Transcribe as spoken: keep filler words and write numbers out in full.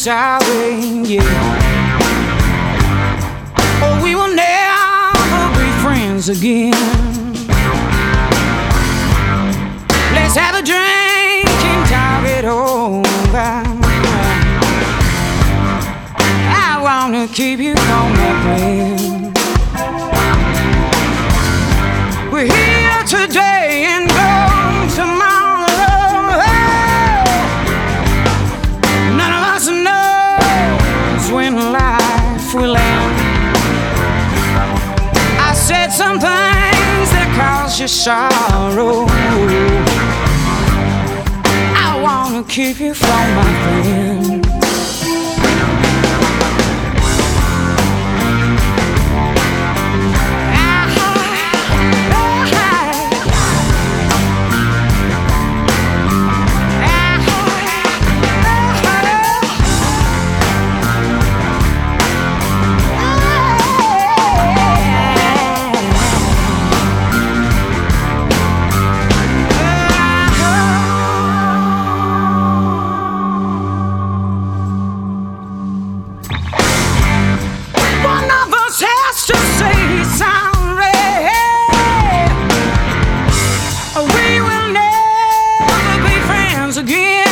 sorry, yeah. Oh, we will never be friends again. Let's have a drink and talk it over. I wanna keep you from that way. We're here today and gone tomorrow. None of us knows when life will end. I said some things that cause you sorrow. I wanna keep you from my friend. Again.